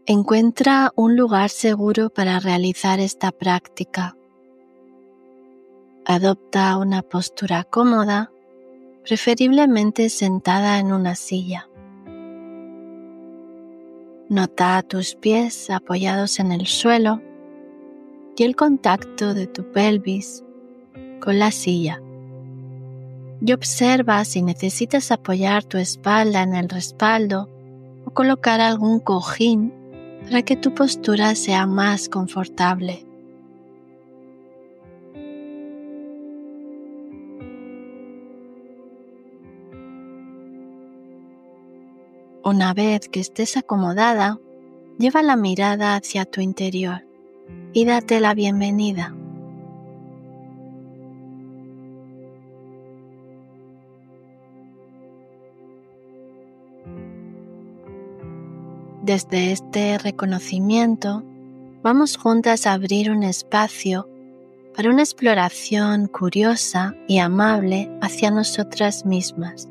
Encuentra un lugar seguro para realizar esta práctica. Adopta una postura cómoda, preferiblemente sentada en una silla. Nota tus pies apoyados en el suelo y el contacto de tu pelvis con la silla. Y observa si necesitas apoyar tu espalda en el respaldo o colocar algún cojín para que tu postura sea más confortable. Una vez que estés acomodada, lleva la mirada hacia tu interior y date la bienvenida. Desde este reconocimiento, vamos juntas a abrir un espacio para una exploración curiosa y amable hacia nosotras mismas.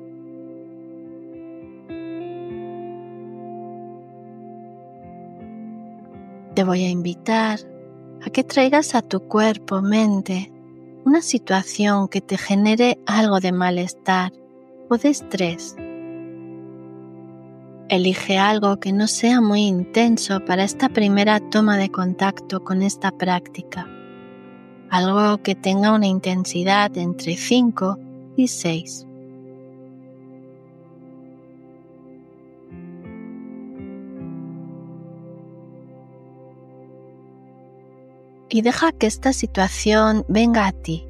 Te voy a invitar a que traigas a tu cuerpo-mente una situación que te genere algo de malestar o de estrés. Elige algo que no sea muy intenso para esta primera toma de contacto con esta práctica. Algo que tenga una intensidad entre 5 y 6. Y deja que esta situación venga a ti.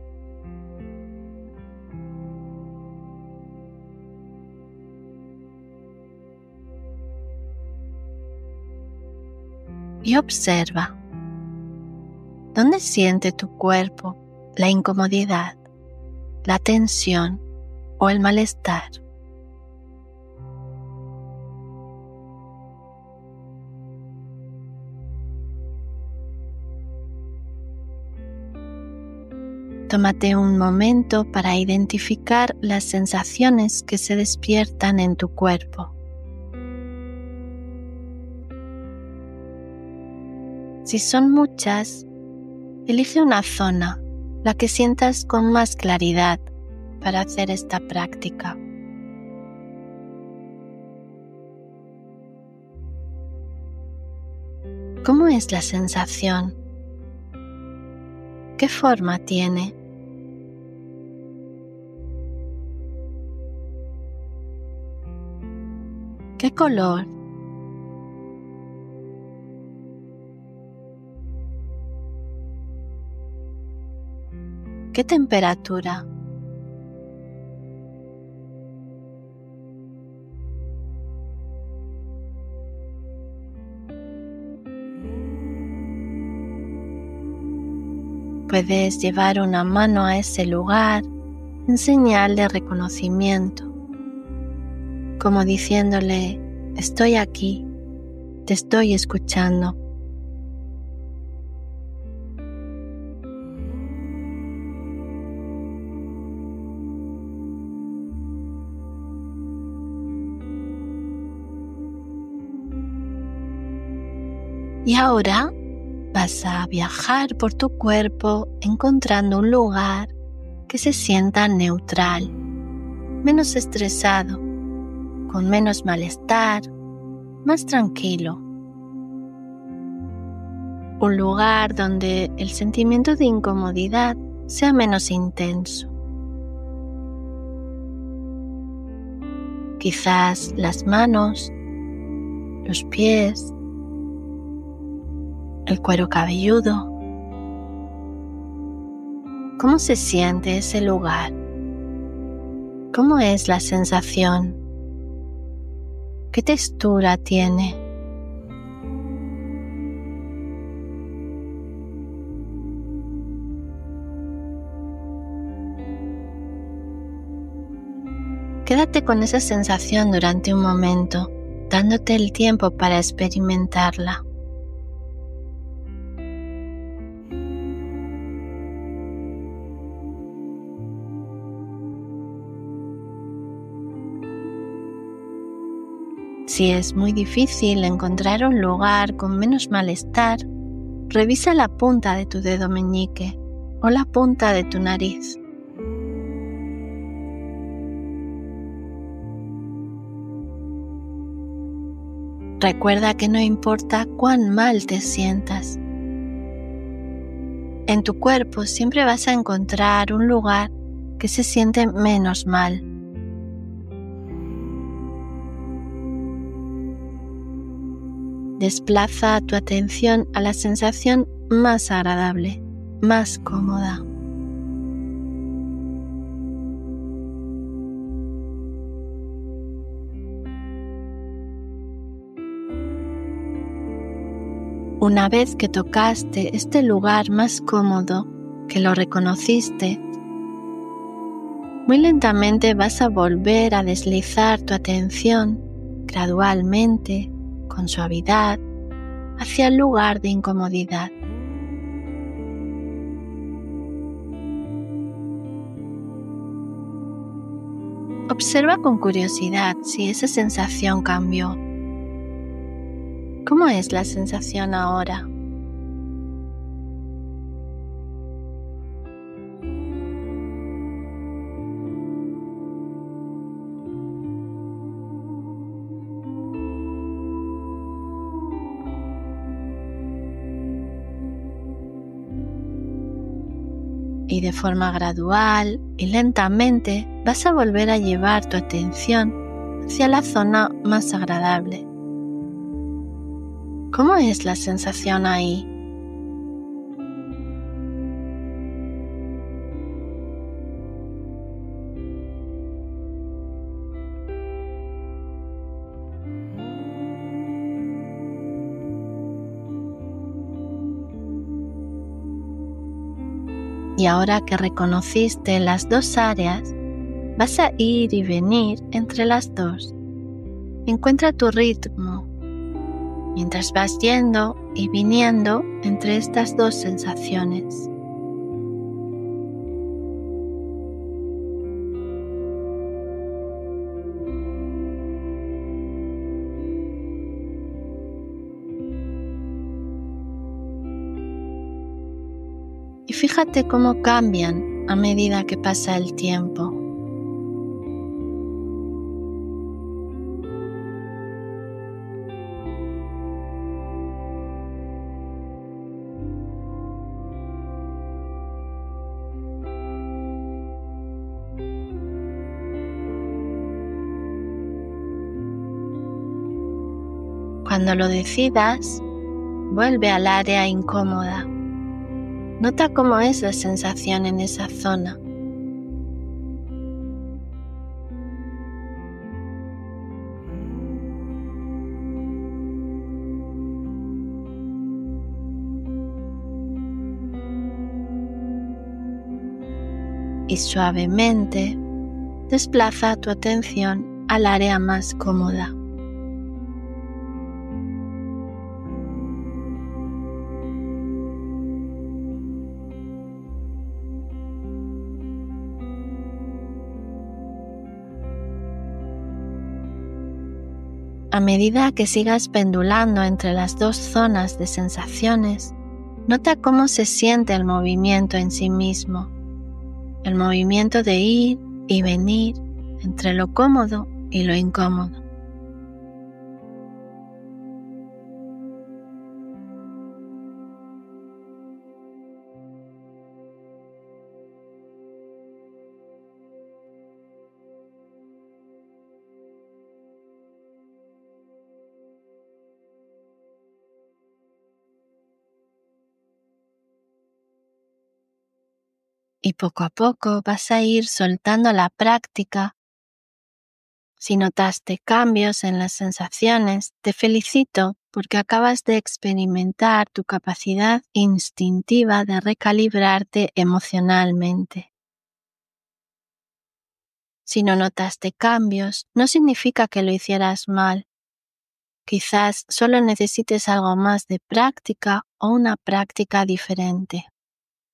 Y observa. ¿Dónde siente tu cuerpo la incomodidad, la tensión o el malestar? Tómate un momento para identificar las sensaciones que se despiertan en tu cuerpo. Si son muchas, elige una zona, la que sientas con más claridad para hacer esta práctica. ¿Cómo es la sensación? ¿Qué forma tiene? ¿Qué color? ¿Qué temperatura? Puedes llevar una mano a ese lugar en señal de reconocimiento, como diciéndole: estoy aquí, te estoy escuchando. Y ahora vas a viajar por tu cuerpo encontrando un lugar que se sienta neutral, menos estresado, con menos malestar, más tranquilo. Un lugar donde el sentimiento de incomodidad sea menos intenso. Quizás las manos, los pies, el cuero cabelludo. ¿Cómo se siente ese lugar? ¿Cómo es la sensación? ¿Qué textura tiene? Quédate con esa sensación durante un momento, dándote el tiempo para experimentarla. Si es muy difícil encontrar un lugar con menos malestar, revisa la punta de tu dedo meñique o la punta de tu nariz. Recuerda que no importa cuán mal te sientas. En tu cuerpo siempre vas a encontrar un lugar que se siente menos mal. Desplaza tu atención a la sensación más agradable, más cómoda. Una vez que tocaste este lugar más cómodo, que lo reconociste, muy lentamente vas a volver a deslizar tu atención gradualmente, con suavidad, hacia el lugar de incomodidad. Observa con curiosidad si esa sensación cambió. ¿Cómo es la sensación ahora? Y de forma gradual y lentamente vas a volver a llevar tu atención hacia la zona más agradable. ¿Cómo es la sensación ahí? Y ahora que reconociste las dos áreas, vas a ir y venir entre las dos. Encuentra tu ritmo mientras vas yendo y viniendo entre estas dos sensaciones. Y fíjate cómo cambian a medida que pasa el tiempo. Cuando lo decidas, vuelve al área incómoda. Nota cómo es la sensación en esa zona. Y suavemente desplaza tu atención al área más cómoda. A medida que sigas pendulando entre las dos zonas de sensaciones, nota cómo se siente el movimiento en sí mismo, el movimiento de ir y venir entre lo cómodo y lo incómodo. Y poco a poco vas a ir soltando la práctica. Si notaste cambios en las sensaciones, te felicito porque acabas de experimentar tu capacidad instintiva de recalibrarte emocionalmente. Si no notaste cambios, no significa que lo hicieras mal. Quizás solo necesites algo más de práctica o una práctica diferente.